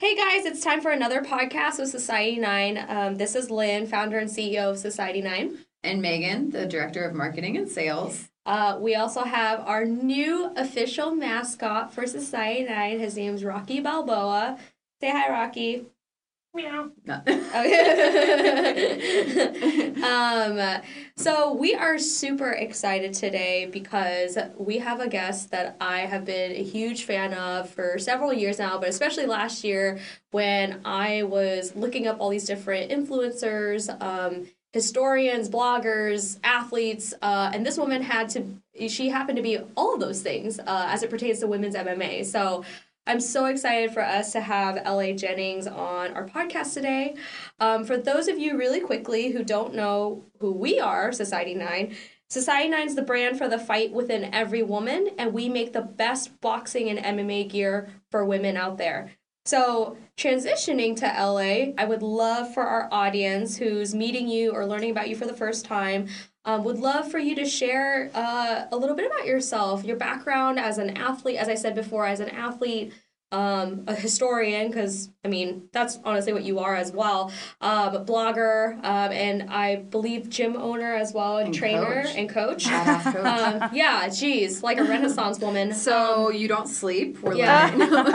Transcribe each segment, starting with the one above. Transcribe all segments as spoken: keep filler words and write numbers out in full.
Hey guys, it's time for another podcast with Society nine. Um, this is Lynn, founder and C E O of Society nine. And Megan, the Director of Marketing and Sales. Uh, we also have our new official mascot for Society nine. His name's Rocky Balboa. Say hi, Rocky. Meow. No. um, so we are super excited today because we have a guest that I have been a huge fan of for several years now, but especially last year when I was looking up all these different influencers, um, historians, bloggers, athletes, uh, and this woman had to, she happened to be all of those things uh, as it pertains to women's M M A. So I'm so excited for us to have L A Jennings on our podcast today. Um, for those of you really quickly who don't know who we are, Society nine, Society nine is the brand for the fight within every woman, and we make the best boxing and M M A gear for women out there. So transitioning to L A, I would love for our audience who's meeting you or learning about you for the first time, um, would love for you to share uh, a little bit about yourself, your background as an athlete, as I said before, as an athlete, um, a historian, because, I mean, that's honestly what you are as well, um, blogger, um, and I believe gym owner as well, and, and trainer coach. and coach. Badass coach. um, yeah, geez, like a Renaissance woman. So um, you don't sleep? We're yeah.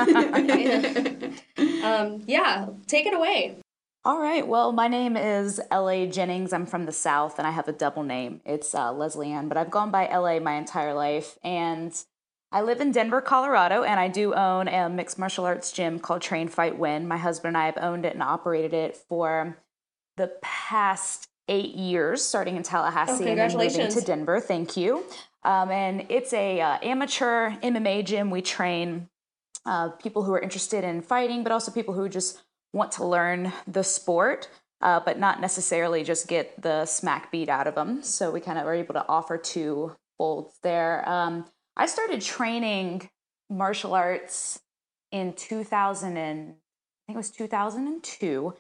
learning. um, yeah, take it away. All right. Well, my name is L A Jennings. I'm from the South, and I have a double name. It's uh, Leslie Ann, but I've gone by L A my entire life, and I live in Denver, Colorado, and I do own a mixed martial arts gym called Train Fight Win. My husband and I have owned it and operated it for the past eight years, starting in Tallahassee oh, and then moving congratulations. to Denver. Thank you. Um, and it's a uh, amateur M M A gym. We train uh, people who are interested in fighting, but also people who just want to learn the sport, uh, but not necessarily just get the smack beat out of them. So we kind of are able to offer two folds there. Um, I started training martial arts in two thousand and I think it was two thousand two,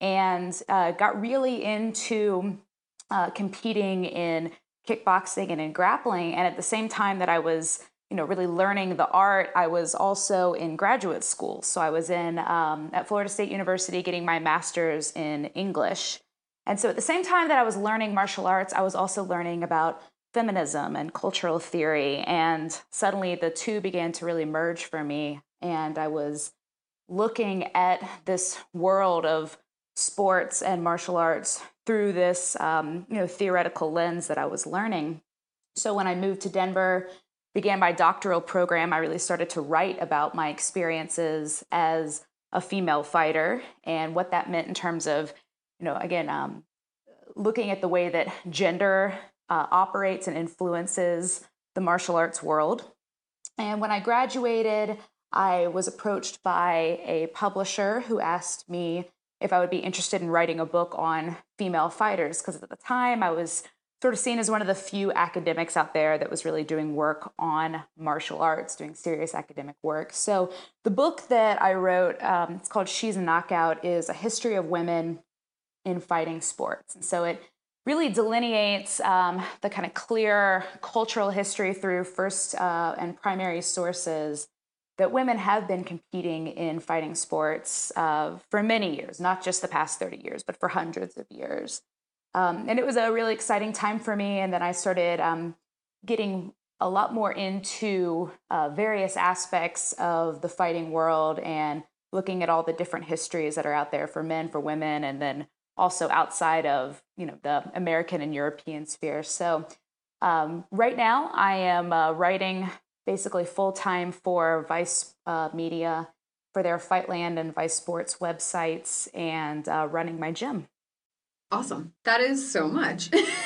and uh, got really into uh, competing in kickboxing and in grappling. And at the same time that I was, you know, really learning the art, I was also in graduate school. So I was in um, at Florida State University getting my master's in English. And so at the same time that I was learning martial arts, I was also learning about feminism and cultural theory. And suddenly the two began to really merge for me. And I was looking at this world of sports and martial arts through this, um, you know, theoretical lens that I was learning. So when I moved to Denver, began my doctoral program, I really started to write about my experiences as a female fighter and what that meant in terms of, you know, again, um, looking at the way that gender uh, operates and influences the martial arts world. And when I graduated, I was approached by a publisher who asked me if I would be interested in writing a book on female fighters, because at the time I was sort of seen as one of the few academics out there that was really doing work on martial arts, doing serious academic work. So the book that I wrote, um, it's called She's a Knockout, is a history of women in fighting sports. And so it really delineates um, the kind of clear cultural history through first uh, and primary sources that women have been competing in fighting sports uh, for many years, not just the past thirty years, but for hundreds of years. Um, and it was a really exciting time for me. And then I started um, getting a lot more into uh, various aspects of the fighting world and looking at all the different histories that are out there for men, for women, and then also outside of, you know, the American and European sphere. So um, right now I am uh, writing basically full-time for Vice uh, Media for their Fightland and Vice Sports websites and uh, running my gym. Awesome. That is so much.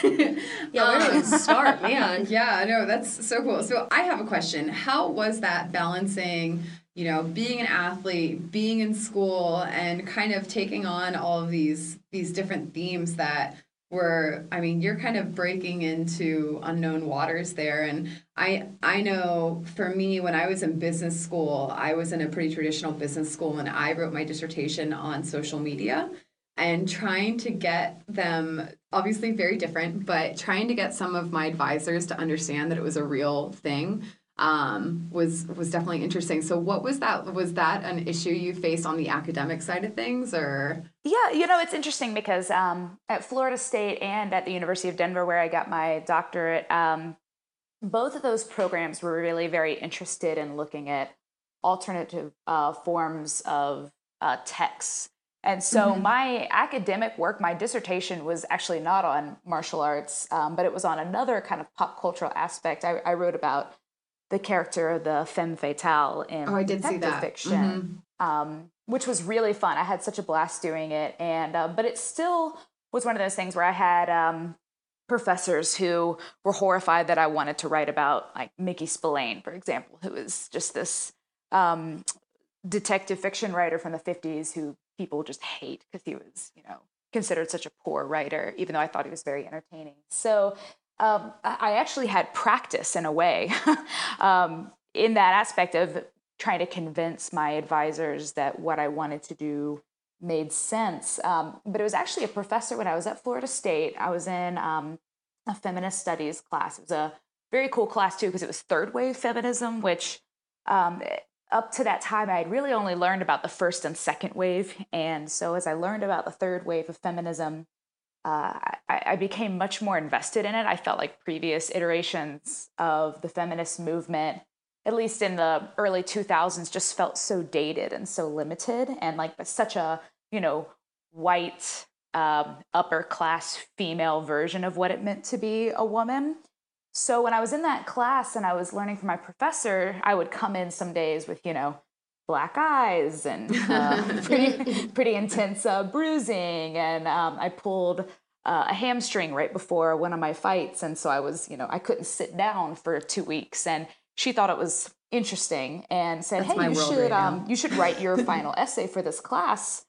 Yeah, where do we start, man? Yeah, no, that's so cool. So I have a question. How was that balancing, you know, being an athlete, being in school, and kind of taking on all of these these different themes that were, I mean, you're kind of breaking into unknown waters there. And I I know for me, when I was in business school, I was in a pretty traditional business school, and I wrote my dissertation on social media. And trying to get them, obviously very different, but trying to get some of my advisors to understand that it was a real thing um, was was definitely interesting. So what was that? Was that an issue you faced on the academic side of things, or? Yeah, you know, it's interesting because um, at Florida State and at the University of Denver, where I got my doctorate, um, both of those programs were really very interested in looking at alternative uh, forms of uh, texts. And so Mm-hmm. my academic work, my dissertation was actually not on martial arts, um, but it was on another kind of pop cultural aspect. I, I wrote about the character of the femme fatale in Oh, I did see detective that. fiction, Mm-hmm. um, which was really fun. I had such a blast doing it, and uh, but it still was one of those things where I had um, professors who were horrified that I wanted to write about, like Mickey Spillane, for example, who is just this um, detective fiction writer from the fifties who people just hate because he was, you know, considered such a poor writer, even though I thought he was very entertaining. So um, I actually had practice in a way um, in that aspect of trying to convince my advisors that what I wanted to do made sense. Um, but it was actually a professor when I was at Florida State. I was in um, a feminist studies class. It was a very cool class too because it was third wave feminism, which um, up to that time I had really only learned about the first and second wave. And so as I learned about the third wave of feminism, uh, I, I became much more invested in it. I felt like previous iterations of the feminist movement, at least in the early two thousands, just felt so dated and so limited and like such a, you know, white, um, upper class female version of what it meant to be a woman. So when I was in that class and I was learning from my professor, I would come in some days with, you know, black eyes and uh, pretty pretty intense uh, bruising, and um, I pulled uh, a hamstring right before one of my fights, and so I was, you know, I couldn't sit down for two weeks, and she thought it was interesting and said, That's "Hey, my you world should right now. um, you should write your final essay for this class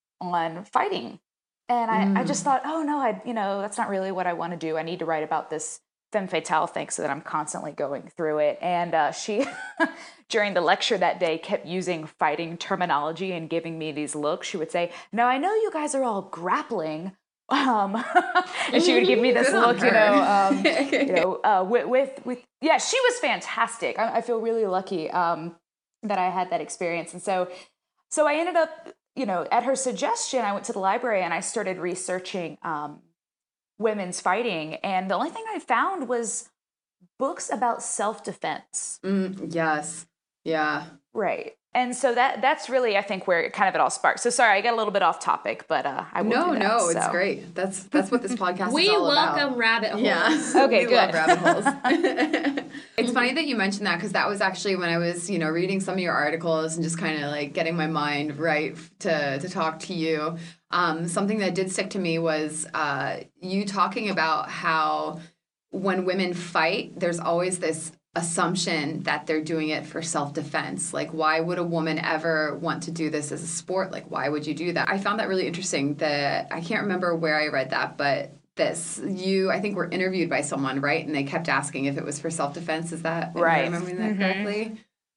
on fighting." And I, I just Mm. thought, oh no, I you know that's not really what I want to do. I need to write about this femme fatale thing so that I'm constantly going through it. And uh, she, during the lecture that day, kept using fighting terminology and giving me these looks. She would say, "Now I know you guys are all grappling." Um, and she would give me this Good on look, you know, um, her. you know, uh, with, with, with, yeah, she was fantastic. I, I feel really lucky um, that I had that experience. And so, so I ended up, you know, at her suggestion, I went to the library and I started researching um, women's fighting. And the only thing I found was books about self-defense. Mm, yes. Yeah. Right. And so that that's really, I think, where it kind of it all sparked. So sorry, I got a little bit off topic, but uh, I will No, do that. no, it's so. great. That's that's what this podcast is We all about. welcome rabbit holes. Yeah. Okay, we good. love rabbit holes. It's funny that you mentioned that because that was actually when I was, you know, reading some of your articles and just kind of like getting my mind right to to talk to you. Um, something that did stick to me was uh, you talking about how when women fight, there's always this assumption that they're doing it for self-defense. Like, why would a woman ever want to do this as a sport? Like, why would you do that? I found that really interesting. That I can't remember where I read that, but this you I think were interviewed by someone, right? And they kept asking if it was for self-defense. Is that am I Right. remembering that Mhm. correctly?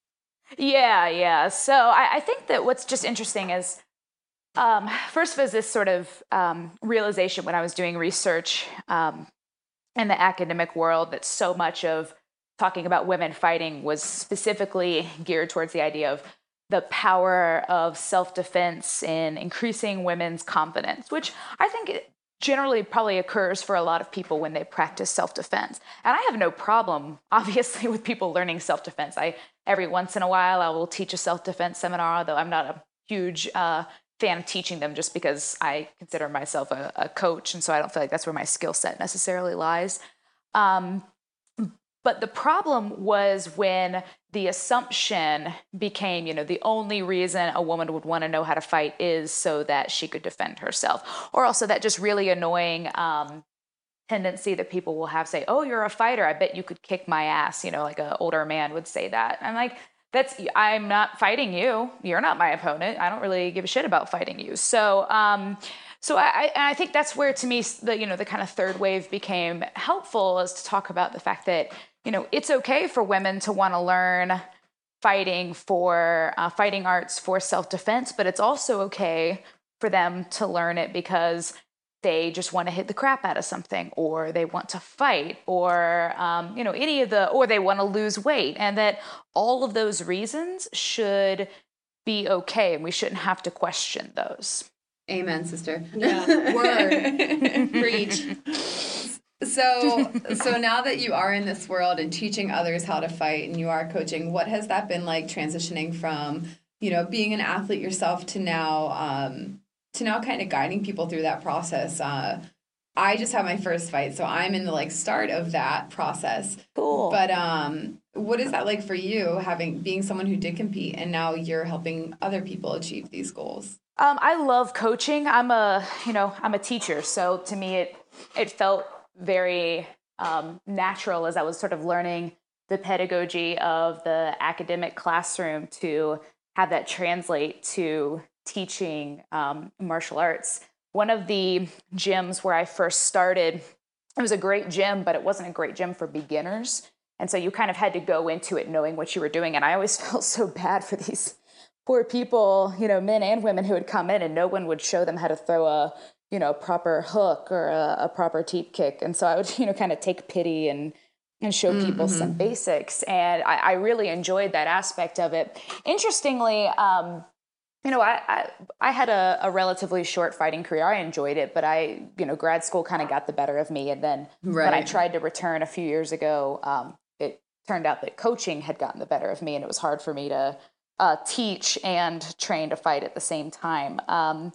Yeah, yeah. So I, I think that what's just interesting is, um, first was this sort of um, realization when I was doing research um, in the academic world that so much of talking about women fighting was specifically geared towards the idea of the power of self-defense in increasing women's confidence, which I think it generally probably occurs for a lot of people when they practice self-defense. And I have no problem, obviously, with people learning self-defense. I every once in a while I will teach a self-defense seminar, though I'm not a huge uh, fan of teaching them just because I consider myself a, a coach, and so I don't feel like that's where my skill set necessarily lies. Um, But the problem was when the assumption became, you know, the only reason a woman would want to know how to fight is so that she could defend herself. Or also that just really annoying um, tendency that people will have say, "Oh, you're a fighter. I bet you could kick my ass." You know, like an older man would say that. I'm like, that's, I'm not fighting you. You're not my opponent. I don't really give a shit about fighting you. So, um, So I, I think that's where, to me, the you know the kind of third wave became helpful, is to talk about the fact that you know it's okay for women to want to learn fighting for uh, fighting arts for self-defense, but it's also okay for them to learn it because they just want to hit the crap out of something, or they want to fight, or, um, you know, any of the, or they want to lose weight, and that all of those reasons should be okay, and we shouldn't have to question those. Amen, sister. Yeah, word. Preach. So, so now that you are in this world and teaching others how to fight, and you are coaching, what has that been like transitioning from, you know, being an athlete yourself to now, um, to now kind of guiding people through that process? Uh, I just had my first fight, so I'm in the like start of that process. Cool. But um, what is that like for you, having being someone who did compete and now you're helping other people achieve these goals? Um, I love coaching. I'm a, you know, I'm a teacher, so to me, it it felt very um, natural as I was sort of learning the pedagogy of the academic classroom to have that translate to teaching um, martial arts. One of the gyms where I first started, it was a great gym, but it wasn't a great gym for beginners. And so you kind of had to go into it knowing what you were doing. And I always felt so bad for these poor people, you know, men and women who would come in and no one would show them how to throw a, you know, proper hook or a, a proper teep kick. And so I would, you know, kind of take pity and, and show people mm-hmm. some basics. And I, I really enjoyed that aspect of it. Interestingly, um, you know, I, I, I had a, a relatively short fighting career. I enjoyed it, but I, you know, grad school kind of got the better of me. And then right. when I tried to return a few years ago, um, it turned out that coaching had gotten the better of me, and it was hard for me to uh, teach and train to fight at the same time. Um,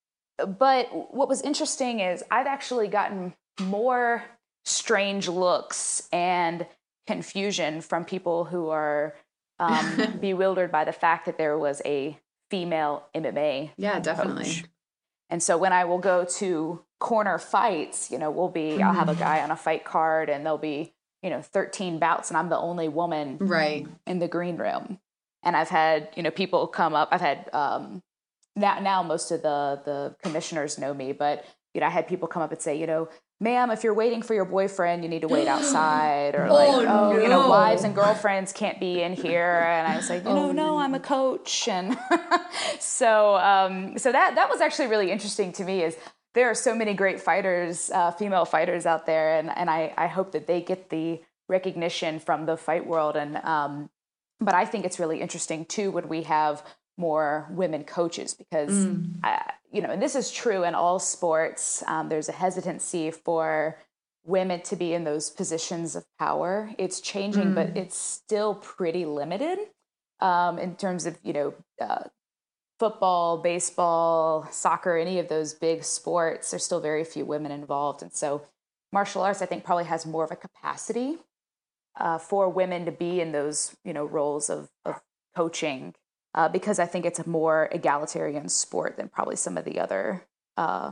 but what was interesting is I've actually gotten more strange looks and confusion from people who are um, bewildered by the fact that there was a female M M A yeah definitely coach. And so when I will go to corner fights, you know, we'll be mm-hmm. I'll have a guy on a fight card and there'll be, you know, thirteen bouts and I'm the only woman right in the green room. And I've had, you know, people come up, I've had um now now most of the the commissioners know me, but you know, I had people come up and say, you know, ma'am, if you're waiting for your boyfriend, you need to wait outside, or like, oh, oh no. you know, wives and girlfriends can't be in here. And I was like, you know, oh, no, I'm a coach. And so, um, so that, that was actually really interesting to me, is there are so many great fighters, uh, female fighters out there. And, and I, I hope that they get the recognition from the fight world. And, um, but I think it's really interesting too, when we have more women coaches, because, mm. I, you know, and this is true in all sports. Um, there's a hesitancy for women to be in those positions of power. It's changing, mm. but it's still pretty limited um, in terms of, you know, uh, football, baseball, soccer, any of those big sports. There's still very few women involved. And so martial arts, I think, probably has more of a capacity uh, for women to be in those, you know, roles of, of coaching. Uh, because I think it's a more egalitarian sport than probably some of the other uh,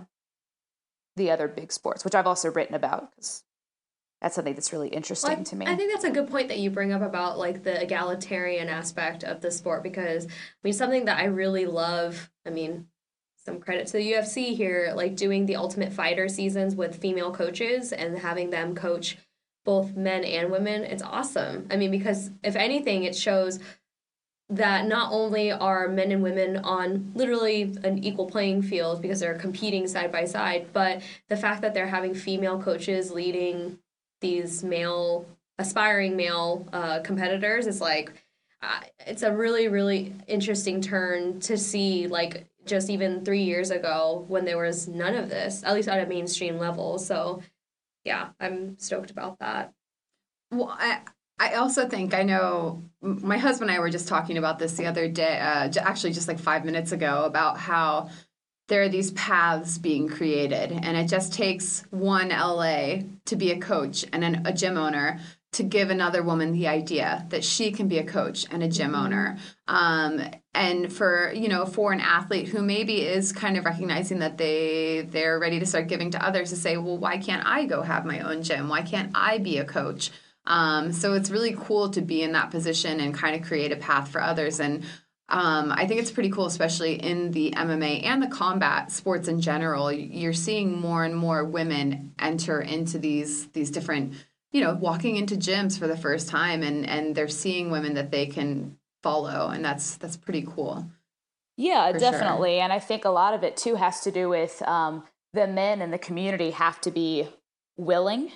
the other big sports, which I've also written about, because that's something that's really interesting well, I, to me. I think that's a good point that you bring up about like the egalitarian aspect of the sport, because I mean, something that I really love, I mean, some credit to the U F C here, like doing the Ultimate Fighter seasons with female coaches and having them coach both men and women. It's awesome. I mean, because if anything, it shows that not only are men and women on literally an equal playing field because they're competing side by side, but the fact that they're having female coaches leading these male, aspiring male uh, competitors is like, uh, it's a really, really interesting turn to see, like, just even three years ago when there was none of this, at least at a mainstream level. So, yeah, I'm stoked about that. Well, I... I also think, I know my husband and I were just talking about this the other day, uh, actually just like five minutes ago, about how there are these paths being created, and it just takes one L A to be a coach and an, a gym owner to give another woman the idea that she can be a coach and a gym mm-hmm. owner. Um, and for, you know, for an athlete who maybe is kind of recognizing that they, they're ready to start giving to others, to say, well, why can't I go have my own gym? Why can't I be a coach? Um, so it's really cool to be in that position and kind of create a path for others. And um, I think it's pretty cool, especially in the M M A and the combat sports in general. You're seeing more and more women enter into these these different, you know, walking into gyms for the first time, and, and they're seeing women that they can follow. And that's that's pretty cool. Yeah, definitely. Sure. And I think a lot of it, too, has to do with um, the men in the community have to be willing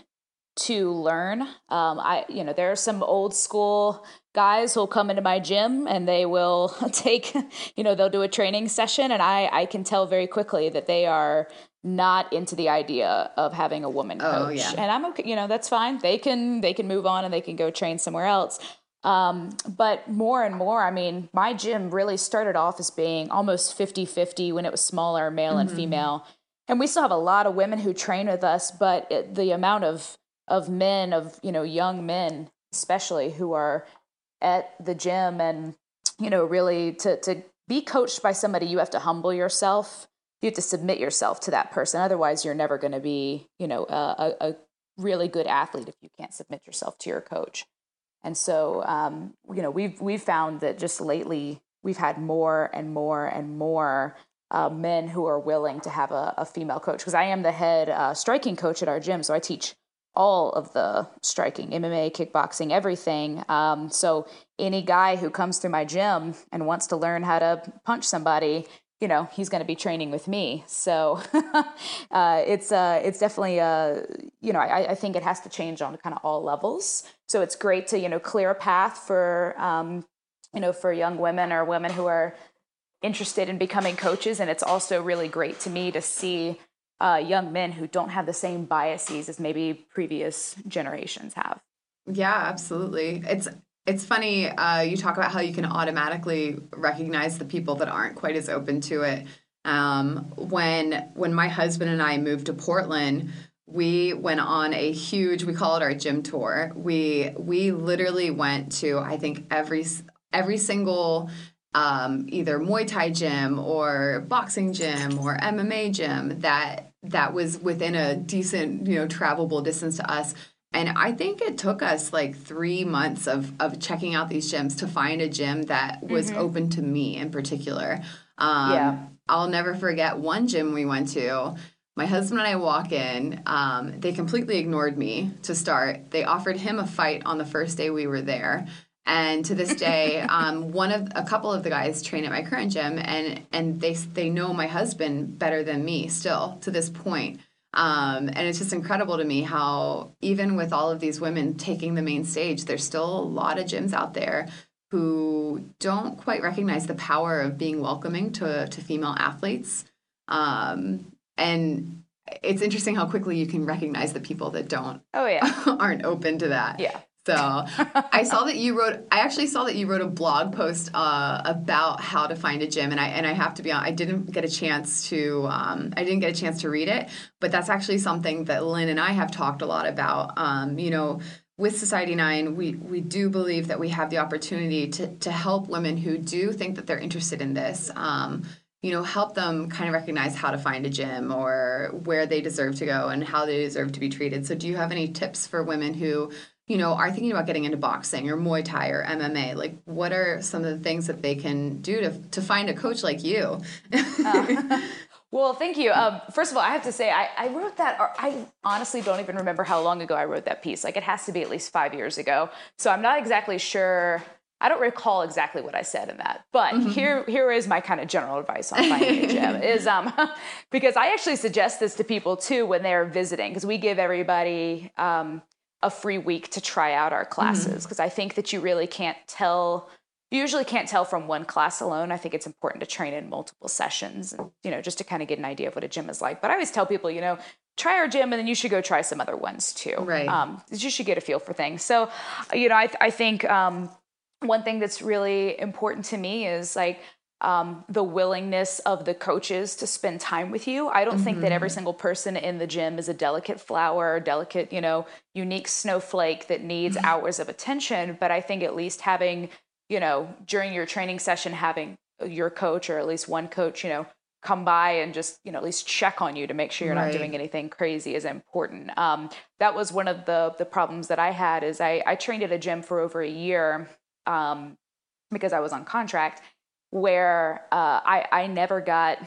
to learn. Um, I, you know, there are some old school guys who'll come into my gym and they will take, you know, they'll do a training session, and I, I can tell very quickly that they are not into the idea of having a woman coach. Oh, yeah. And I'm okay, you know, that's fine. They can, they can move on and they can go train somewhere else. Um, but more and more, I mean, my gym really started off as being almost fifty-fifty when it was smaller, male mm-hmm. and female. And we still have a lot of women who train with us, but it, the amount of, of men, of, you know, young men, especially, who are at the gym and, you know, really to, to be coached by somebody, you have to humble yourself. You have to submit yourself to that person. Otherwise, you're never going to be, you know, a, a really good athlete if you can't submit yourself to your coach. And so, um, you know, we've we've found that just lately we've had more and more and more uh, men who are willing to have a, a female coach. Because I am the head uh, striking coach at our gym, so I teach all of the striking, M M A, kickboxing, everything. Um, so any guy who comes through my gym and wants to learn how to punch somebody, you know, he's going to be training with me. So uh, it's uh, it's definitely, uh, you know, I, I think it has to change on kind of all levels. So it's great to, you know, clear a path for, um, you know, for young women or women who are interested in becoming coaches. And it's also really great to me to see uh, young men who don't have the same biases as maybe previous generations have. Yeah, absolutely. It's It's funny, uh, you talk about how you can automatically recognize the people that aren't quite as open to it. Um, when when my husband and I moved to Portland, we went on a huge, we call it our gym tour. We we literally went to, I think, every every single um, either Muay Thai gym or boxing gym or M M A gym that that was within a decent, you know, travelable distance to us. And I think it took us like three months of, of checking out these gyms to find a gym that was mm-hmm. open to me in particular. Um, yeah. I'll never forget one gym we went to. My husband and I walk in. Um, they completely ignored me to start. They offered him a fight on the first day we were there. And to this day, um, one of a couple of the guys train at my current gym, and and they they know my husband better than me still to this point. Um, and it's just incredible to me how even with all of these women taking the main stage, there's still a lot of gyms out there who don't quite recognize the power of being welcoming to to female athletes. Um, and it's interesting how quickly you can recognize the people that don't oh yeah aren't open to that. Yeah. So I saw that you wrote, I actually saw that you wrote a blog post uh, about how to find a gym. And I and I have to be honest, I didn't get a chance to, um, I didn't get a chance to read it, but that's actually something that Lynn and I have talked a lot about. Um, you know, with Society nine, we, we do believe that we have the opportunity to, to help women who do think that they're interested in this, um, you know, help them kind of recognize how to find a gym or where they deserve to go and how they deserve to be treated. So do you have any tips for women who, you know, are thinking about getting into boxing or Muay Thai or M M A? Like, what are some of the things that they can do to to find a coach like you? uh, well, thank you. Um, first of all, I have to say, I, I wrote that, or I honestly don't even remember how long ago I wrote that piece. Like, it has to be at least five years ago. So I'm not exactly sure. I don't recall exactly what I said in that. But mm-hmm. here here is my kind of general advice on finding a gym. is um, because I actually suggest this to people, too, when they're visiting, because we give everybody um, a free week to try out our classes, because mm-hmm. I think that you really can't tell, you usually can't tell from one class alone. I think it's important to train in multiple sessions, and, you know, just to kind of get an idea of what a gym is like. But I always tell people, you know, try our gym and then you should go try some other ones too. Right. Um, you should get a feel for things. So, you know, I, I think um, one thing that's really important to me is like, Um, the willingness of the coaches to spend time with you. I don't mm-hmm. think that every single person in the gym is a delicate flower, delicate, you know, unique snowflake that needs mm-hmm. hours of attention. But I think at least having, you know, during your training session, having your coach or at least one coach, you know, come by and just, you know, at least check on you to make sure you're right. not doing anything crazy is important. Um, that was one of the the problems that I had is I, I trained at a gym for over a year um, because I was on contract, where uh, I, I never got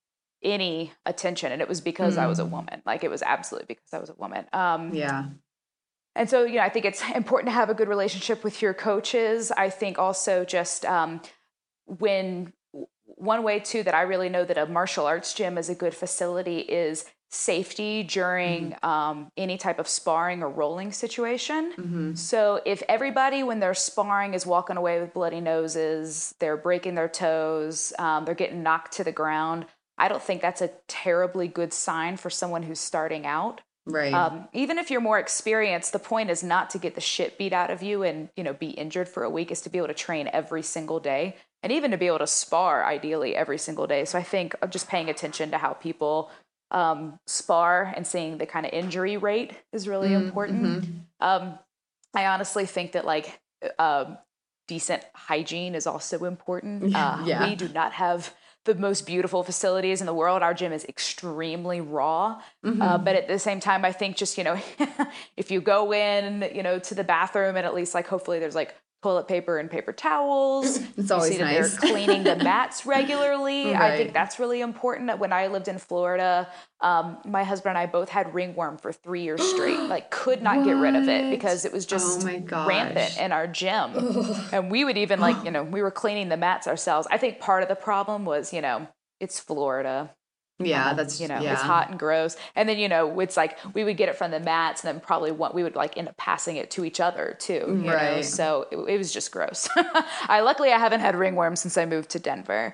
any attention. And it was because mm. I was a woman. Like, it was absolutely because I was a woman. Um, yeah. And so, you know, I think it's important to have a good relationship with your coaches. I think also just um, when one way too that I really know that a martial arts gym is a good facility is safety during Mm-hmm. um, any type of sparring or rolling situation. Mm-hmm. So if everybody, when they're sparring, is walking away with bloody noses, they're breaking their toes, um, they're getting knocked to the ground, I don't think that's a terribly good sign for someone who's starting out. Right. Um, even if you're more experienced, the point is not to get the shit beat out of you and, you know, be injured for a week, is to be able to train every single day, and even to be able to spar ideally every single day. So I think of just paying attention to how people um, spar and seeing the kind of injury rate is really Mm-hmm. important. Um, I honestly think that like um, decent hygiene is also important. Uh, Yeah. We do not have the most beautiful facilities in the world. Our gym is extremely raw. Mm-hmm. Uh, but at the same time, I think just, you know, if you go in, you know, to the bathroom and at least like, hopefully there's like toilet paper and paper towels. It's always you see that nice. they're cleaning the mats regularly. Right. I think that's really important. When I lived in Florida, um, my husband and I both had ringworm for three years straight, like could not get rid of it because it was just Oh my gosh. rampant in our gym. And we would even like, you know, we were cleaning the mats ourselves. I think part of the problem was, you know, it's Florida. Yeah, that's, You know, yeah. it's hot and gross. And then, you know, it's like we would get it from the mats and then probably what we would like end up passing it to each other too. You know? Right. So it, it was just gross. I luckily I haven't had ringworm since I moved to Denver.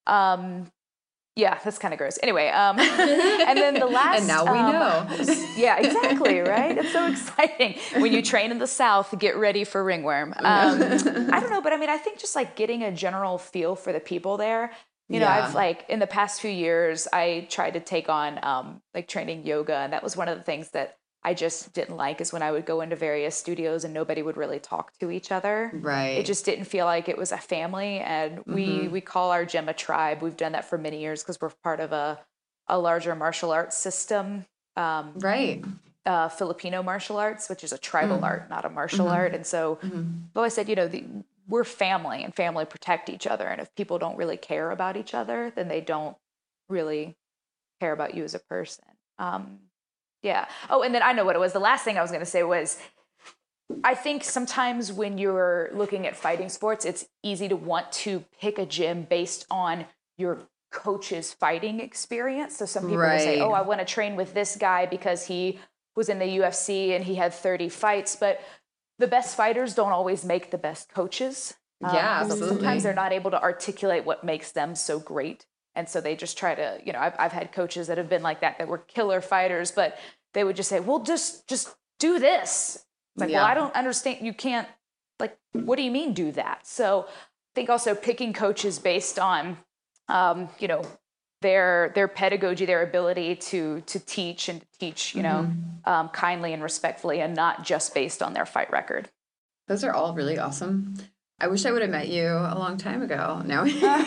Um, yeah, that's kind of gross. Anyway, um, and then the last, And now we um, know. yeah, exactly, right? It's so exciting. When you train in the South, get ready for ringworm. Um, I don't know, but I mean, I think just like getting a general feel for the people there. You know, Yeah. I've like in the past few years, I tried to take on um, like training yoga. And that was one of the things that I just didn't like, is when I would go into various studios and nobody would really talk to each other. Right. It just didn't feel like it was a family. And we, Mm-hmm. we call our gym a tribe. We've done that for many years because we're part of a, a larger martial arts system. Um, Right. uh, Filipino martial arts, which is a tribal Mm-hmm. art, not a martial art. And so I've always said, you know, the, we're family and family protect each other. And if people don't really care about each other, then they don't really care about you as a person. Um, yeah. Oh, and then I know what it was. The last thing I was going to say was, I think sometimes when you're looking at fighting sports, it's easy to want to pick a gym based on your coach's fighting experience. So some people will say, Right. oh, I want to train with this guy because he was in the U F C and he had thirty fights. But the best fighters don't always make the best coaches. Um, Yeah, so absolutely. Sometimes they're not able to articulate what makes them so great. And so they just try to, you know, I've, I've had coaches that have been like that, that were killer fighters, but they would just say, well, just, just do this. It's like, Yeah. well, I don't understand. You can't, like, what do you mean do that? So I think also picking coaches based on, um, you know, their, their pedagogy, their ability to, to teach and to teach, you know, um, kindly and respectfully, and not just based on their fight record. Those are all really awesome. I wish I would have met you a long time ago. Now,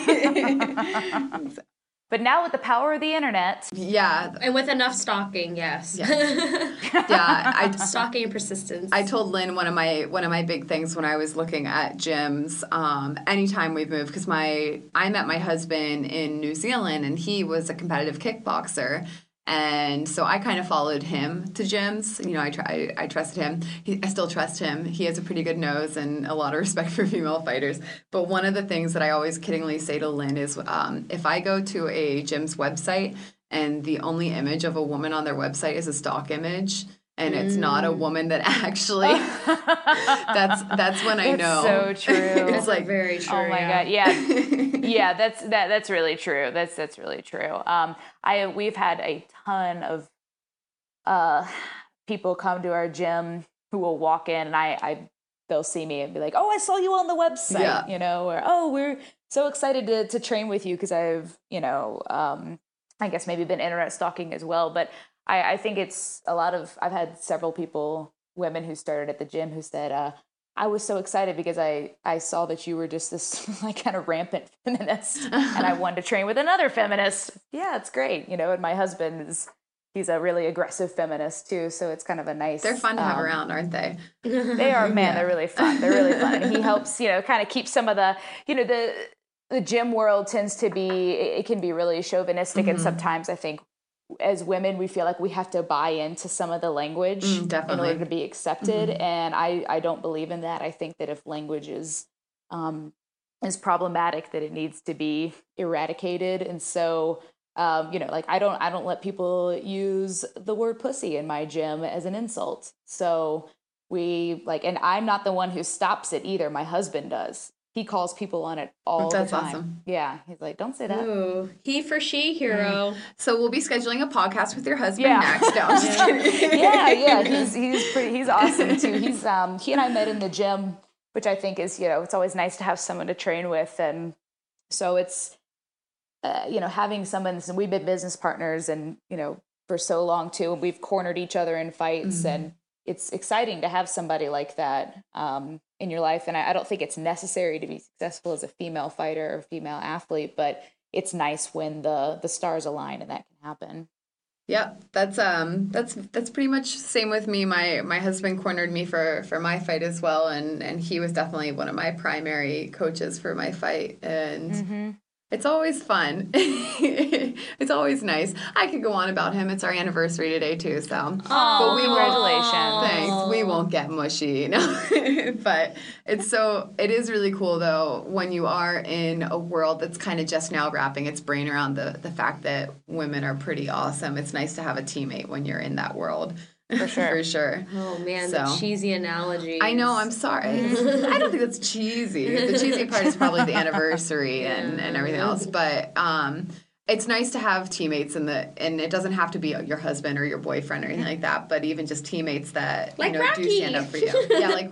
But now with the power of the internet, yeah, And with enough stalking, yes. yeah. I Stalking and persistence. I told Lynn one of my one of my big things when I was looking at gyms. Um, anytime we've moved, because my I met my husband in New Zealand, and he was a competitive kickboxer. And so I kind of followed him to gyms. You know, I try, I trusted him. He, I still trust him. He has a pretty good nose and a lot of respect for female fighters. But one of the things that I always kiddingly say to Lynn is, um, if I go to a gym's website and the only image of a woman on their website is a stock image, and it's not a woman that actually, that's that's when I That's know. so true. It's That's like, very true. oh my yeah. god, yeah, yeah. That's that. That's really true. That's that's really true. Um, I we've had a ton of uh people come to our gym who will walk in, and I, I they'll see me and be like, "Oh, I saw you on the website," Yeah. you know, or "Oh, we're so excited to to train with you because I've you know, um, I guess maybe been internet stalking as well." But I, I think it's a lot of. I've had several people, women who started at the gym, who said, uh, I was so excited because I, I saw that you were just this like kind of rampant feminist, and I wanted to train with another feminist. Yeah, it's great, you know. And my husband is he's a really aggressive feminist too, so it's kind of a nice. they're fun to have um, around, aren't they? They are, man. Yeah. They're really fun. They're really fun, and he helps, you know, kind of keep some of the, you know, the the gym world tends to be it, it can be really chauvinistic, and sometimes I think as women, we feel like we have to buy into some of the language Mm, in definitely. order to be accepted. And I, I don't believe in that. I think that if language is, um, is problematic, that it needs to be eradicated. And so Um, you know, like I don't I don't let people use the word pussy in my gym as an insult. So we like, and I'm not the one who stops it either. My husband does. He calls people on it all That's the time. awesome. Yeah, he's like, don't say that. Ooh, he for she hero. So we'll be scheduling a podcast with your husband Yeah. next. No, I'm just kidding. yeah, yeah, he's he's pretty he's awesome too. He's um he and I met in the gym, which I think is, you know, it's always nice to have someone to train with, and so it's uh, you know, having someone, and we've been business partners and, you know, for so long too, and we've cornered each other in fights, mm-hmm. and it's exciting to have somebody like that um in your life. And I, I don't think it's necessary to be successful as a female fighter or female athlete, but it's nice when the the stars align and that can happen. Yep, that's um that's that's pretty much same with me. My my husband cornered me for for my fight as well, and and he was definitely one of my primary coaches for my fight, and mm-hmm. it's always fun. It's always nice. I could go on about him. It's our anniversary today too, so oh, but we congratulations. Thanks. We won't get mushy, no. But it's so it is really cool though when you are in a world that's kind of just now wrapping its brain around the the fact that women are pretty awesome. It's nice to have a teammate when you're in that world. For sure. For sure. Oh, man, so, the cheesy analogy. I know, I'm sorry. I don't think that's cheesy. The cheesy part is probably the anniversary yeah. and, and everything else. But um, it's nice to have teammates, in the, and it doesn't have to be your husband or your boyfriend or anything like that, but even just teammates that like you know Rocky. do stand up for you. Yeah, like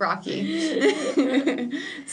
Rocky.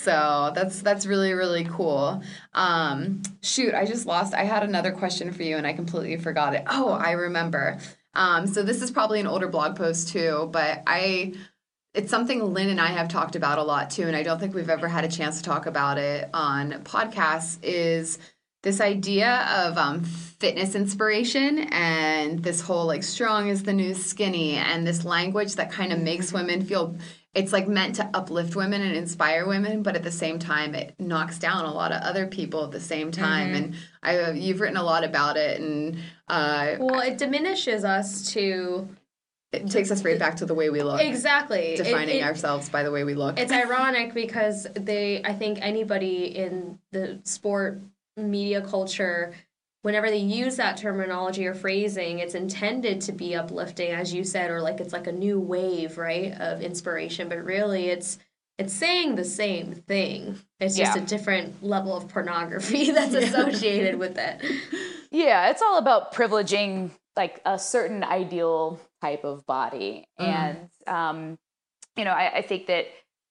So that's that's really, really cool. Um, shoot, I just lost. I had another question for you, and I completely forgot it. Oh, I remember. Um, so this is probably an older blog post too, but I, it's something Lynn and I have talked about a lot too, and I don't think we've ever had a chance to talk about it on podcasts, is this idea of um, fitness inspiration and this whole like strong is the new skinny, and this language that kind of makes women feel, it's like meant to uplift women and inspire women, but at the same time it knocks down a lot of other people at the same time. Mm-hmm. And I, you've written a lot about it, and uh, well, it diminishes us to. It takes us right back to the way we look. Exactly, defining it, it, ourselves by the way we look. It's ironic because they, I think anybody in the sport media culture, whenever they use that terminology or phrasing, it's intended to be uplifting, as you said, or like it's like a new wave, right, of inspiration. But really, it's it's saying the same thing. It's just yeah. a different level of pornography that's associated with it. Yeah, it's all about privileging like a certain ideal type of body, mm. and um, you know, I, I think that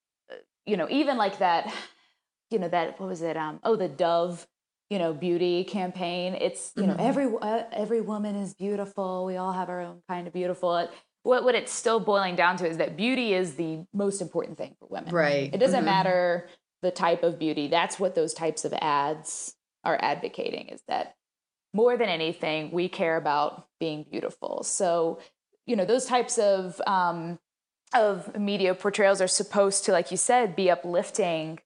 you know, even like that, you know, that what was it? Um, oh, the Dove. You know, beauty campaign. It's, you know, mm-hmm. every uh, every woman is beautiful. We all have our own kind of beautiful. It, what what it's still boiling down to is that beauty is the most important thing for women. Right. It doesn't mm-hmm. matter the type of beauty. That's what those types of ads are advocating, is that more than anything, we care about being beautiful. So, you know, those types of um, of media portrayals are supposed to, like you said, be uplifting.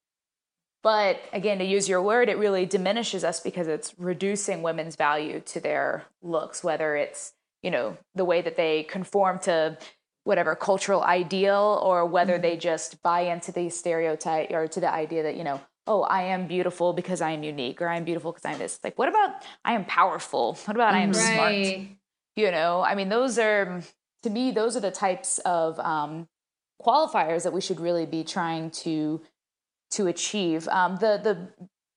But again, to use your word, it really diminishes us because it's reducing women's value to their looks, whether it's, you know, the way that they conform to whatever cultural ideal, or whether mm-hmm. they just buy into the stereotype or to the idea that, you know, oh, I am beautiful because I am unique, or I am beautiful because I'm this. Like, what about I am powerful? What about I am right. smart? You know, I mean, those are, to me, those are the types of um, qualifiers that we should really be trying to to achieve. Um, the the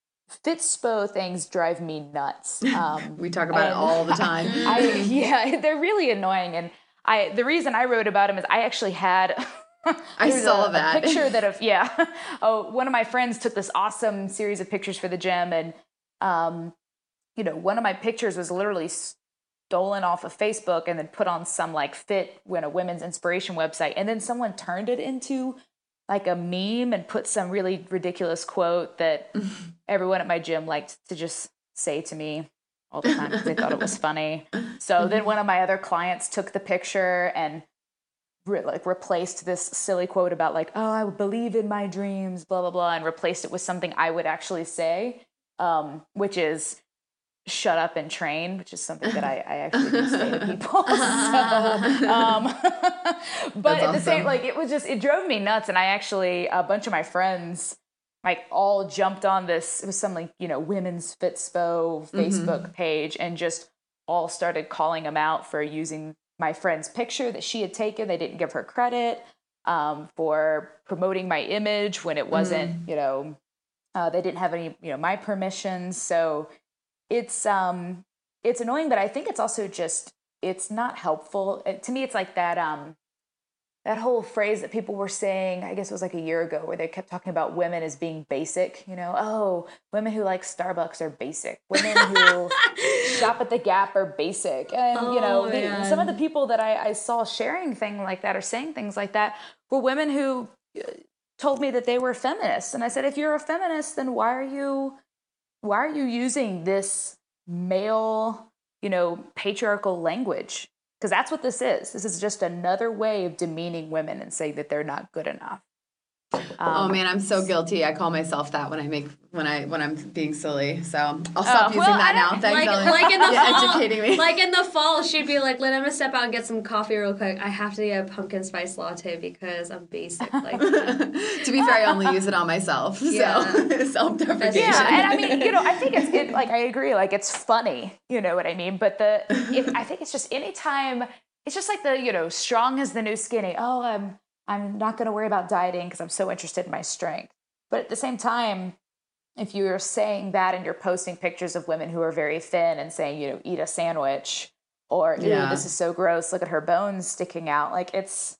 Fitspo things drive me nuts. Um, we talk about it all the time. I, yeah, they're really annoying. And I the reason I wrote about them is I actually had I saw a, that a picture that of yeah. Oh, one of my friends took this awesome series of pictures for the gym, and um, you know, one of my pictures was literally stolen off of Facebook and then put on some like fit when a women's inspiration website, and then someone turned it into like a meme and put some really ridiculous quote that everyone at my gym liked to just say to me all the time because they thought it was funny. So then one of my other clients took the picture and re- like replaced this silly quote about like, oh, I believe in my dreams, blah, blah, blah, and replaced it with something I would actually say, um, which is shut up and train, which is something that I, I actually do say to people. So, um, but That's at the awesome. same, like, it was just, it drove me nuts. And I actually, a bunch of my friends, like all jumped on this. It was some like, you know, Women's Fitspo Facebook mm-hmm. page and just all started calling him out for using my friend's picture that she had taken. They didn't give her credit um, for promoting my image when it wasn't, mm. you know, uh, they didn't have any, you know, my permissions. So it's, um, it's annoying, but I think it's also just, it's not helpful. It, to me, it's like that, um, that whole phrase that people were saying, I guess it was like a year ago, where they kept talking about women as being basic, you know, oh, women who like Starbucks are basic. Women who shop at the Gap are basic. And, oh, you know, the, some of the people that I, I saw sharing things like that or saying things like that were women who told me that they were feminists. And I said, if you're a feminist, then why are you, why are you using this male, you know, patriarchal language? Because that's what this is. This is just another way of demeaning women and saying that they're not good enough. Um, oh man, I'm so guilty. I call myself that when I make when I when I'm being silly. So I'll stop oh, using well, that now. Thanks, like, like in the yeah, fall, educating me. Like in the fall, she'd be like, "Lynn, I'm gonna step out and get some coffee real quick. I have to get a pumpkin spice latte because I'm basic." Like that. To be fair, I only use it on myself. Yeah. So self-deprecation. Yeah, and I mean, you know, I think it's it, like I agree. Like it's funny, you know what I mean. But the it, I think it's just anytime. It's just like the, you know, strong is the new skinny. Oh, I'm I'm not going to worry about dieting because I'm so interested in my strength. But at the same time, if you're saying that and you're posting pictures of women who are very thin and saying, you know, eat a sandwich or, ew, yeah. this is so gross, look at her bones sticking out. Like it's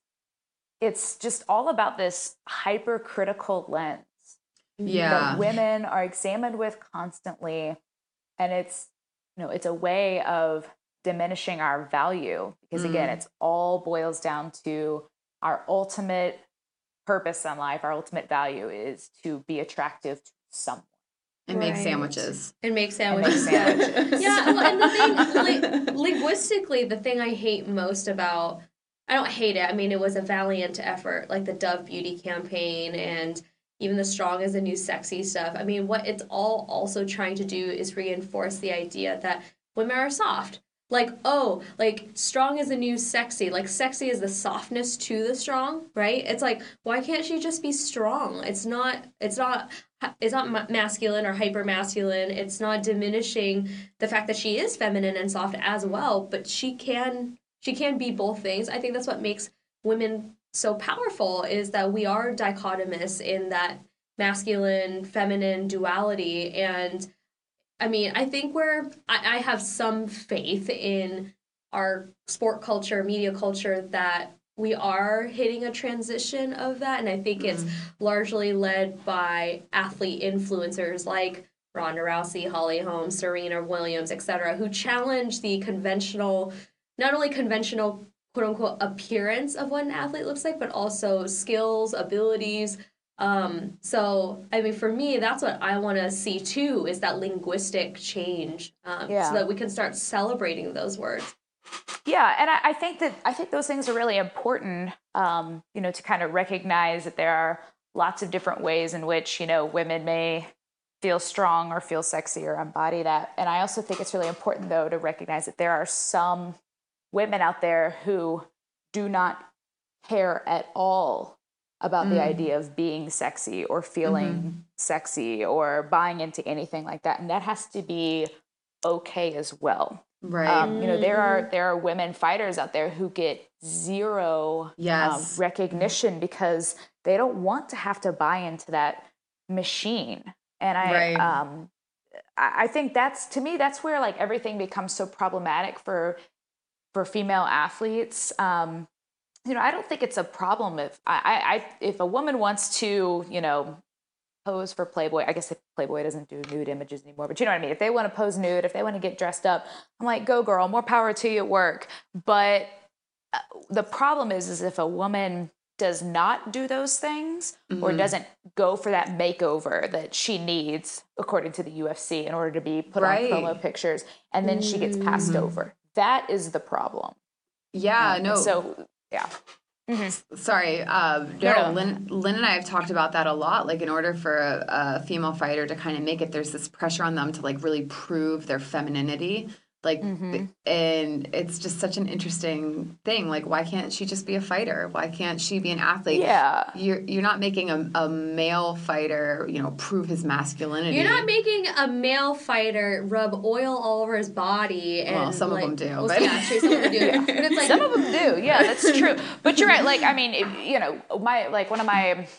it's just all about this hypercritical lens yeah. that women are examined with constantly. And it's, you know, it's a way of diminishing our value because again, mm. it's all boils down to our ultimate purpose in life. Our ultimate value is to be attractive to someone and right. make sandwiches and make sandwiches. And make sandwiches. Yeah, well, and the thing, li- linguistically, the thing I hate most about, I don't hate it. I mean, it was a valiant effort, like the Dove Beauty campaign and even the strong is the new sexy stuff. I mean, what it's all also trying to do is reinforce the idea that women are soft. Like, oh, like, strong is the new sexy. Like, sexy is the softness to the strong, right? It's like, why can't she just be strong? It's not, it's not, it's not masculine or hyper masculine. It's not diminishing the fact that she is feminine and soft as well, but she can, she can be both things. I think that's what makes women so powerful is that we are dichotomous in that masculine, feminine duality. And I mean, I think we're, I, I have some faith in our sport culture, media culture, that we are hitting a transition of that. And I think mm-hmm. it's largely led by athlete influencers like Ronda Rousey, Holly Holm, Serena Williams, et cetera, who challenge the conventional, not only conventional, quote unquote, appearance of what an athlete looks like, but also skills, abilities. Um, so, I mean, for me, that's what I want to see too, is that linguistic change, um, yeah. so that we can start celebrating those words. Yeah. And I, I think that, I think those things are really important, um, you know, to kind of recognize that there are lots of different ways in which, you know, women may feel strong or feel sexy or embody that. And I also think it's really important though, to recognize that there are some women out there who do not care at all about mm. the idea of being sexy or feeling mm-hmm. sexy or buying into anything like that. And that has to be okay as well. Right. Um, you know, there are, there are women fighters out there who get zero yes. um, recognition because they don't want to have to buy into that machine. And I, right. um, I think that's, to me, that's where like everything becomes so problematic for, for female athletes. Um, You know, I don't think it's a problem if I, I, if a woman wants to, you know, pose for Playboy. I guess if Playboy doesn't do nude images anymore, but you know what I mean. If they want to pose nude, if they want to get dressed up, I'm like, go girl, more power to you at work. But the problem is, is if a woman does not do those things mm-hmm. or doesn't go for that makeover that she needs, according to the U F C, in order to be put right. on promo pictures, and then mm-hmm. she gets passed over. That is the problem. Yeah, um, no. So. Yeah. Mm-hmm. Sorry. Uh, no, no. Lynn, Lynn and I have talked about that a lot. Like in order for a, a female fighter to kind of make it, there's this pressure on them to like really prove their femininity. Like, Mm-hmm. and it's just such an interesting thing. Like, why can't she just be a fighter? Why can't she be an athlete? Yeah. You're you're not making a, a male fighter, you know, prove his masculinity. You're not making a male fighter rub oil all over his body. And Well, some like, of them do. Well, But. yeah, true, some of them do. Yeah. But it's like Some of them do. Yeah, that's true. But you're right. Like, I mean, if, you know, my like one of my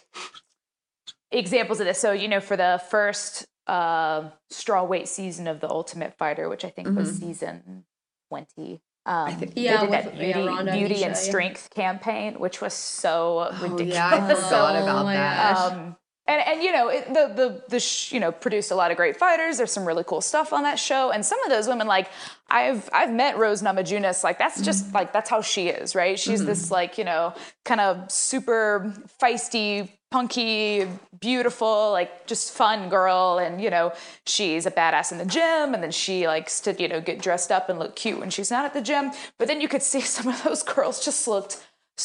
examples of this. So, you know, for the first uh, straw weight season of The Ultimate Fighter, which I think was Mm-hmm. season twenty. Um, think- they Yeah, did with- that yeah, beauty, Ronda and beauty Misha, and yeah. strength campaign, which was so ridiculous. Oh, yeah, I forgot Oh about my that. gosh. Um, and and you know it, the the the sh- you know produced a lot of great fighters. There's some really cool stuff on that show, and some of those women, like I've I've met Rose Namajunas, like that's just like that's how she is, right? She's this like you know kind of super feisty, punky, beautiful, like just fun girl, and you know she's a badass in the gym, and then she likes to you know get dressed up and look cute when she's not at the gym. But then you could see some of those girls just looked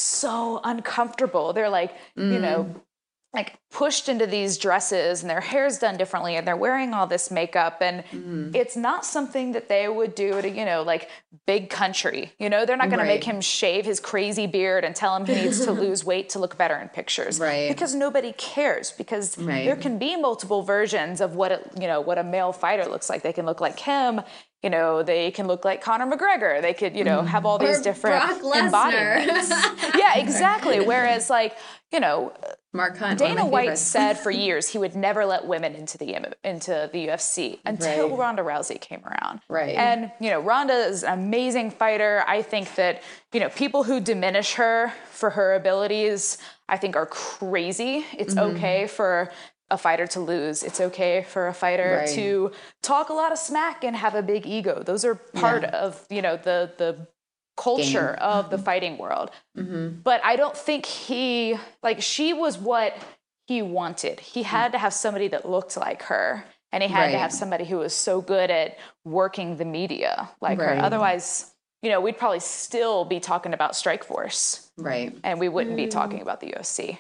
so uncomfortable. They're like you know like pushed into these dresses and their hair's done differently and they're wearing all this makeup and Mm-hmm. it's not something that they would do at a, you know, like big country, you know, they're not going Right. to make him shave his crazy beard and tell him he needs to lose weight to look better in pictures. Right. Because nobody cares because Right. there can be multiple versions of what it, you know, what a male fighter looks like. They can look like him, you know, they can look like Conor McGregor. They could, you know, have all these Or different Brock Lesnar. embodiments. Yeah, exactly. Whereas like, you know, Mark Hunt. one of Dana my White favorites. said for years he would never let women into the into the U F C until Right. Ronda Rousey came around. Right. And you know, Ronda is an amazing fighter. I think that you know people who diminish her for her abilities, I think, are crazy. It's Mm-hmm. okay for a fighter to lose. It's okay for a fighter Right. to talk a lot of smack and have a big ego. Those are part Yeah. of you know the the culture Game. of the fighting world. Mm-hmm. But I don't think he, like, she was what he wanted. He had to have somebody that looked like her, and he had to Right. have somebody who was so good at working the media like Right. her. Otherwise, you know, we'd probably still be talking about Strikeforce, Right. and we wouldn't be Mm. talking about the U F C.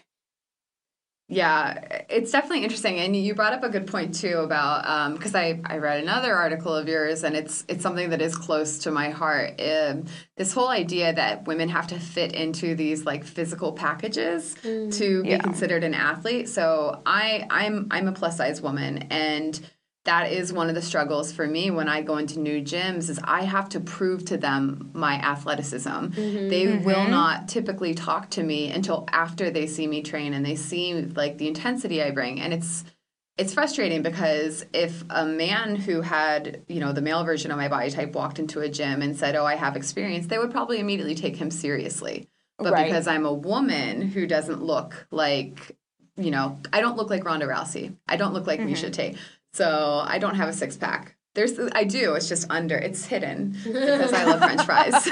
Yeah, it's definitely interesting, and you brought up a good point too about because I, I read another article of yours, and it's it's something that is close to my heart. Um, this whole idea that women have to fit into these like physical packages to be Yeah. considered an athlete. So I I'm I'm a plus size woman, and that is one of the struggles for me when I go into new gyms is I have to prove to them my athleticism. They will not typically talk to me until after they see me train and they see like the intensity I bring. And it's it's frustrating because if a man who had, you know, the male version of my body type walked into a gym and said, "Oh, I have experience," they would probably immediately take him seriously. But Right. because I'm a woman who doesn't look like, you know, I don't look like Ronda Rousey. I don't look like Miesha Tate. So I don't have a six pack. There's, I do. It's just under. It's hidden because I love French fries.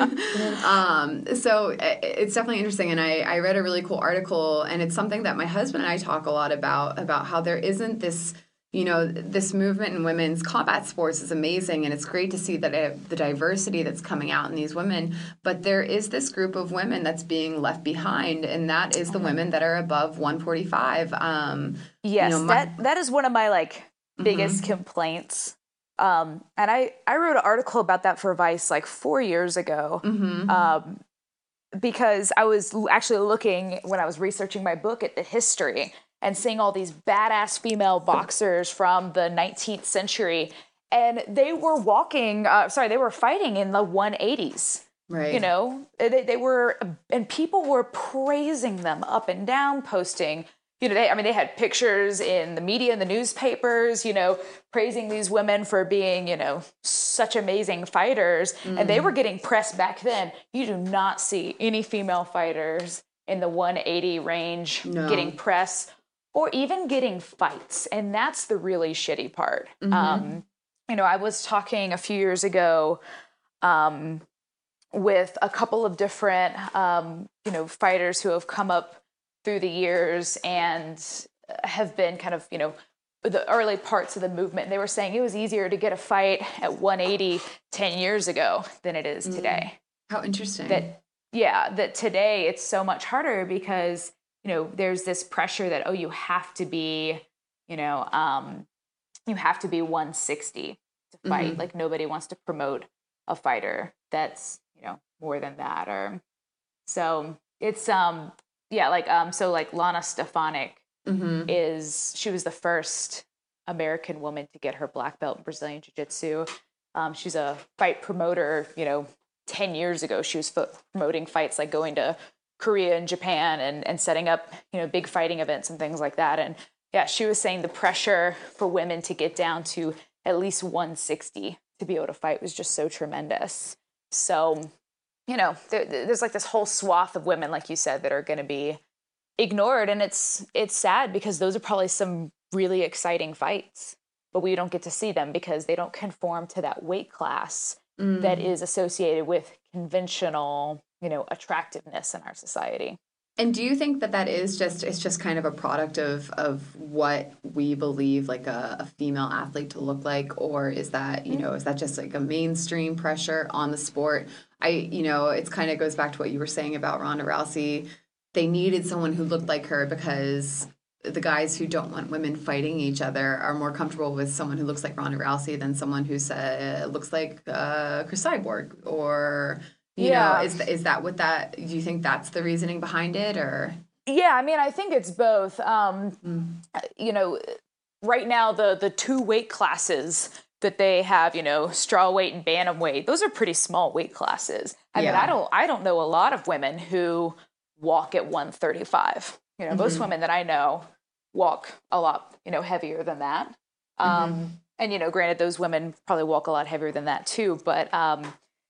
um, so it, it's definitely interesting. And I, I read a really cool article, and it's something that my husband and I talk a lot about. About how there isn't this, you know, this movement in women's combat sports is amazing, and it's great to see that it, the diversity that's coming out in these women. But there is this group of women that's being left behind, and that is the women that are above one forty-five. Um, Yes, you know, my- that that is one of my like biggest complaints. Um, and I I wrote an article about that for Vice like four years ago. mhm. Um, because I was l- actually looking when I was researching my book at the history and seeing all these badass female boxers from the nineteenth century, and they were walking. Uh, sorry, they were fighting in the one eighties. Right. You know, they, they were, and people were praising them up and down, posting. You know, they, I mean, they had pictures in the media, in the newspapers, you know, praising these women for being, you know, such amazing fighters. And they were getting pressed back then. You do not see any female fighters in the one eighty range No. getting press or even getting fights. And that's the really shitty part. Um, you know, I was talking a few years ago um, with a couple of different, um, you know, fighters who have come up through the years and have been kind of, you know, the early parts of the movement. They were saying it was easier to get a fight at one eighty ten years ago than it is today. How interesting. That, yeah, that today it's so much harder because, you know, there's this pressure that, oh, you have to be, you know, um, you have to be one sixty to fight. Mm-hmm. Like nobody wants to promote a fighter that's, you know, more than that. Or so it's um yeah, like um so like Lana Stefanik Mm-hmm. is she was the first American woman to get her black belt in Brazilian Jiu-Jitsu. Um, she's a fight promoter, you know, ten years ago. She was fo- promoting fights, like going to Korea and Japan and, and setting up, you know, big fighting events and things like that. And yeah, she was saying the pressure for women to get down to at least one sixty to be able to fight was just so tremendous. So, you know, there, there's like this whole swath of women, like you said, that are going to be ignored. And it's it's sad because those are probably some really exciting fights, but we don't get to see them because they don't conform to that weight class Mm. that is associated with conventional, you know, attractiveness in our society. And do you think that that is just, it's just kind of a product of, of what we believe like a, a female athlete to look like? Or is that, you know, is that just like a mainstream pressure on the sport? I, you know, it's kind of goes back to what you were saying about Ronda Rousey. They needed someone who looked like her because the guys who don't want women fighting each other are more comfortable with someone who looks like Ronda Rousey than someone who uh, looks like uh, Chris Cyborg or, you Yeah. know, is, is that what that, do you think that's the reasoning behind it or? Yeah, I mean, I think it's both. Um, Mm. You know, right now the the two weight classes that they have, you know, straw weight and bantamweight, those are pretty small weight classes. I mean, Yeah. I don't I don't know a lot of women who walk at one thirty-five. You know, Mm-hmm. most women that I know walk a lot, you know, heavier than that. Um, Mm-hmm. And, you know, granted, those women probably walk a lot heavier than that too. But um,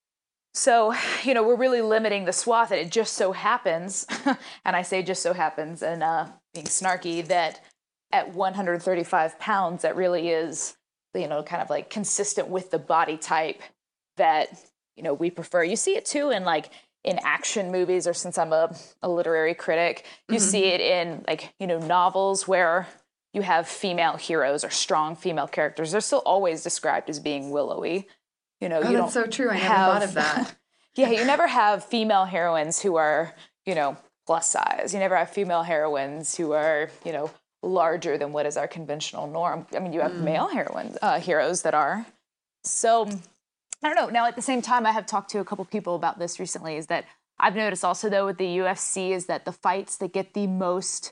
so, you know, we're really limiting the swath. And it just so happens, and I say just so happens, and uh, being snarky, that at one hundred thirty-five pounds, that really is, you know, kind of like consistent with the body type that, you know, we prefer. You see it too in like in action movies, or since I'm a, a literary critic, you Mm-hmm. see it in like, you know, novels where you have female heroes or strong female characters. They're still always described as being willowy. You know, Oh, you that's don't so true. I never have- thought of that. Yeah, you never have female heroines who are, you know, plus size. You never have female heroines who are, you know, larger than what is our conventional norm. I mean, you have Mm. male heroines, uh, heroes that are. So, I don't know. Now, at the same time, I have talked to a couple people about this recently, is that I've noticed also, though, with the U F C, is that the fights that get the most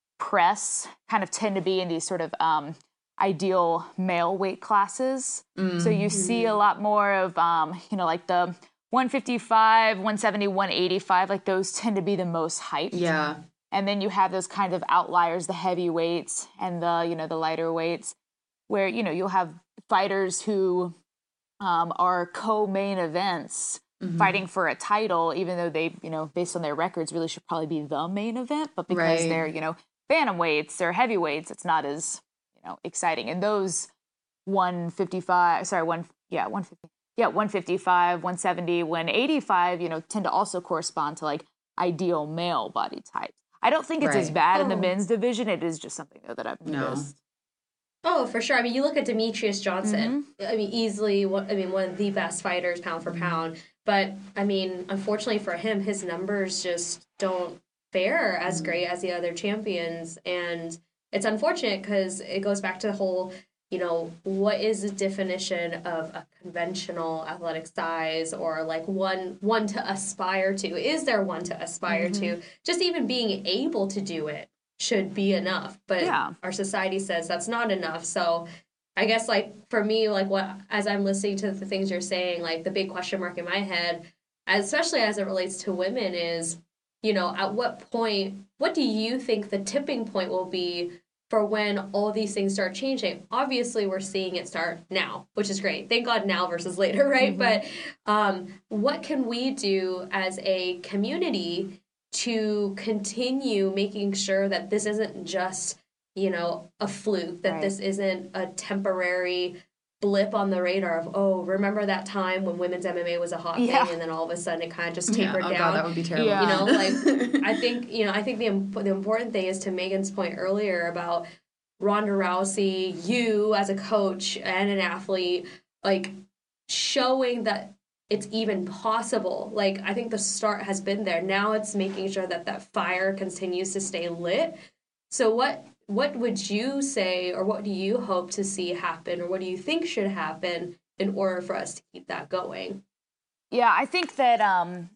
press kind of tend to be in these sort of um, ideal male weight classes. Mm. So you see a lot more of, um, you know, like the one fifty-five, one seventy, one eighty-five, like those tend to be the most hyped. Yeah. And then you have those kind of outliers, the heavyweights and the, you know, the lighter weights, where, you know, you'll have fighters who um, are co-main events Mhm. fighting for a title, even though they, you know, based on their records, really should probably be the main event. But because Right. they're, you know, bantamweights or heavyweights, it's not as, you know, exciting. And those one fifty-five, sorry, one, yeah, one fifty, yeah, one fifty-five, one seventy, one eighty-five, you know, tend to also correspond to like ideal male body types. I don't think it's as Right. bad in the Oh. men's division. It is just something, though, that I've No. noticed. Oh, for sure. I mean, you look at Demetrius Johnson. I mean, easily, one, I mean, one of the best fighters, pound for pound. But I mean, unfortunately for him, his numbers just don't fare as great as the other champions, and it's unfortunate because it goes back to the whole, you know, what is the definition of a conventional athletic size, or like one one to aspire to? Is there one to aspire to? Just even being able to do it should be enough, but Yeah. our society says that's not enough. So I guess like for me, like what, as I'm listening to the things you're saying, like the big question mark in my head, especially as it relates to women, is, you know, at what point, what do you think the tipping point will be for when all these things start changing? Obviously, we're seeing it start now, which is great. Thank God now versus later, right? But um, what can we do as a community to continue making sure that this isn't just, you know, a fluke, that Right. this isn't a temporary blip on the radar of, oh, remember that time when women's M M A was a hot Yeah. thing, and then all of a sudden it kind of just Yeah. tapered Oh down. god, that would be terrible. Yeah. You know, like I think, you know, I think the imp- the important thing is, to Megan's point earlier about Ronda Rousey, you as a coach and an athlete, like showing that it's even possible. Like, I think the start has been there. Now it's making sure that that fire continues to stay lit. So what what would you say, or what do you hope to see happen, or what do you think should happen in order for us to keep that going? Yeah, I think that um,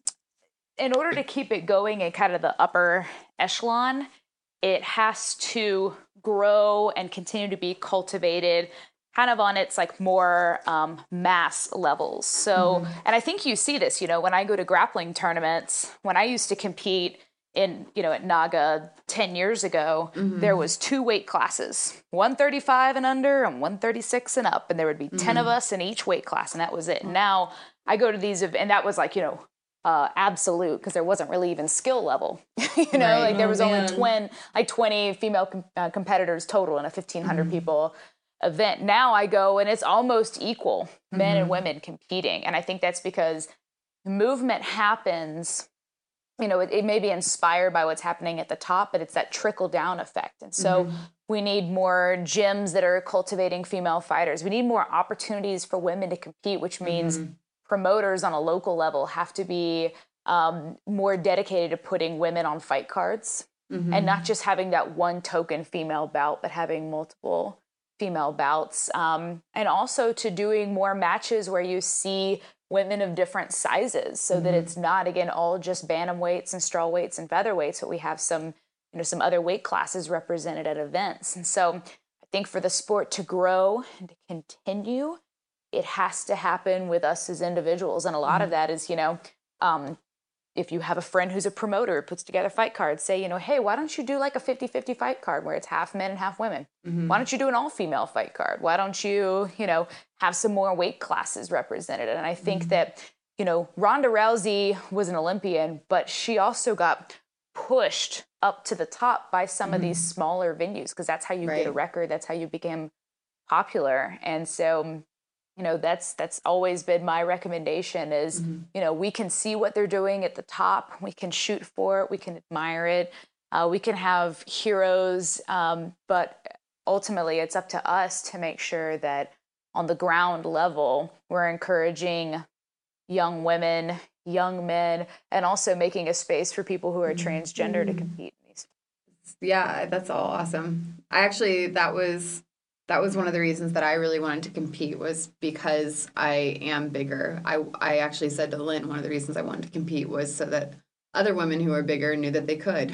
in order to keep it going in kind of the upper echelon, it has to grow and continue to be cultivated kind of on its like more um, mass levels. So, mm-hmm. and I think you see this, you know, when I go to grappling tournaments, when I used to compete in, you know, at Naga ten years ago, mm-hmm. there was two weight classes, one thirty-five and under and one thirty-six and up. And there would be mm-hmm. ten of us in each weight class. And that was it. Mm-hmm. Now I go to these, and that was like, you know, uh, absolute, because there wasn't really even skill level, you know, right. like there was oh, only twenty, like twenty female com- uh, competitors total in a fifteen hundred mm-hmm. people event. Now I go and it's almost equal, mm-hmm. men and women competing. And I think that's because movement happens, you know, it, it may be inspired by what's happening at the top, but it's that trickle down effect. And so mm-hmm. we need more gyms that are cultivating female fighters. We need more opportunities for women to compete, which means mm-hmm. promoters on a local level have to be um, more dedicated to putting women on fight cards mm-hmm. and not just having that one token female bout, but having multiple female bouts, um, and also to doing more matches where you see women of different sizes so mm-hmm. that it's not, again, all just bantamweights and straw weights and featherweights, but we have some, you know, some other weight classes represented at events. And so I think for the sport to grow and to continue, it has to happen with us as individuals. And a lot mm-hmm. of that is, you know, um, if you have a friend who's a promoter, puts together fight cards, say, you know, hey, why don't you do like a fifty-fifty fight card where it's half men and half women? Mm-hmm. Why don't you do an all-female fight card? Why don't you, you know, have some more weight classes represented? And I think mm-hmm. that, you know, Ronda Rousey was an Olympian, but she also got pushed up to the top by some mm-hmm. of these smaller venues, because that's how you right. get a record. That's how you became popular. And so, you know, that's that's always been my recommendation is, mm-hmm. you know, we can see what they're doing at the top. We can shoot for it. We can admire it. Uh, we can have heroes. Um, but ultimately, it's up to us to make sure that on the ground level, we're encouraging young women, young men, and also making a space for people who are mm-hmm. transgender to compete in these. Yeah, that's all awesome. I actually, that was... That was one of the reasons that I really wanted to compete, was because I am bigger. I, I actually said to Lynn, one of the reasons I wanted to compete was so that other women who are bigger knew that they could.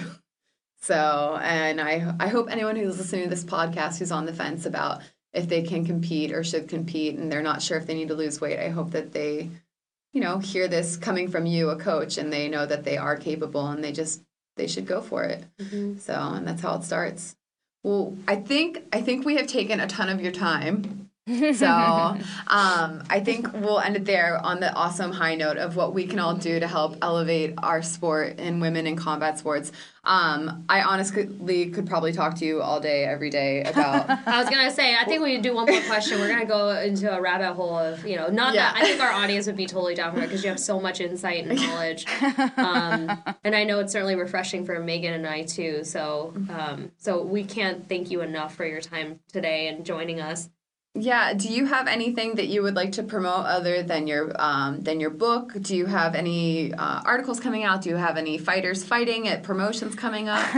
So, and I I hope anyone who's listening to this podcast who's on the fence about if they can compete or should compete and they're not sure if they need to lose weight, I hope that they, you know, hear this coming from you, a coach, and they know that they are capable and they just, they should go for it. Mm-hmm. So, and that's how it starts. Well, I think I think we have taken a ton of your time. So um, I think we'll end it there on the awesome high note of what we can all do to help elevate our sport and women in combat sports. Um, I honestly could probably talk to you all day, every day about... I was going to say, I think we do one more question. We're going to go into a rabbit hole of, you know, not yeah. that... I think our audience would be totally down for it because you have so much insight and knowledge. Um, and I know it's certainly refreshing for Megan and I, too. So, um, so we can't thank you enough for your time today and joining us. Yeah. Do you have anything that you would like to promote other than your um, than your book? Do you have any uh, articles coming out? Do you have any fighters fighting at promotions coming up?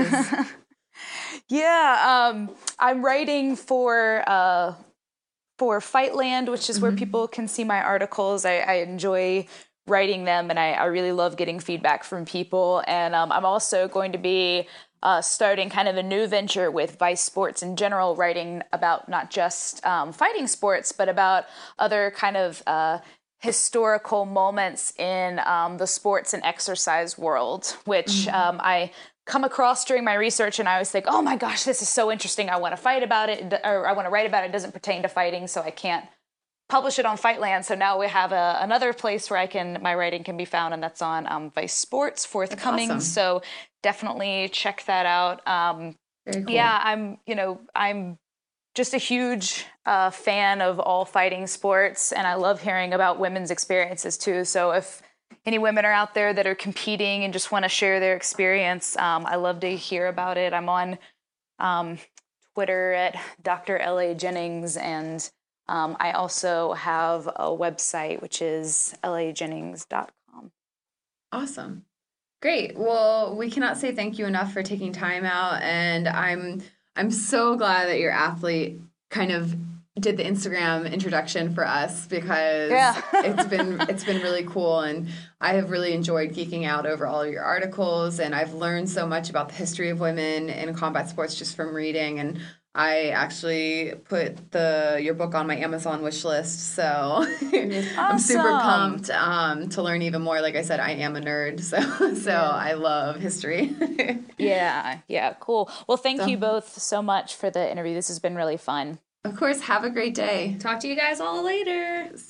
yeah, um, I'm writing for uh, for Fightland, which is mm-hmm. where people can see my articles. I, I enjoy writing them, and I, I really love getting feedback from people. And um, I'm also going to be Uh, starting kind of a new venture with Vice Sports in general, writing about not just um, fighting sports, but about other kind of uh, historical moments in um, the sports and exercise world, which mm-hmm. um, I come across during my research, and I always think, oh my gosh, this is so interesting. I want to fight about it, or I want to write about it. It doesn't pertain to fighting, so I can't publish it on Fightland. So now we have a, another place where I can my writing can be found, and that's on um, Vice Sports, forthcoming. Awesome. So definitely check that out. Um, Very cool. Yeah, I'm you know I'm just a huge uh, fan of all fighting sports, and I love hearing about women's experiences too. So if any women are out there that are competing and just want to share their experience, um, I love to hear about it. I'm on um, Twitter at Doctor L A Jennings, and Um, I also have a website, which is L A Jennings dot com. Awesome. Great. Well, we cannot say thank you enough for taking time out. And I'm I'm so glad that your athlete kind of did the Instagram introduction for us because Yeah. it's been it's been really cool, and I have really enjoyed geeking out over all of your articles, and I've learned so much about the history of women in combat sports just from reading. And I actually put the your book on my Amazon wish list, so I'm super Awesome. pumped um, to learn even more. Like I said, I am a nerd, so so Yeah. I love history. Yeah, yeah, cool. Well, thank So- you both so much for the interview. This has been really fun. Of course, have a great day. Talk to you guys all later.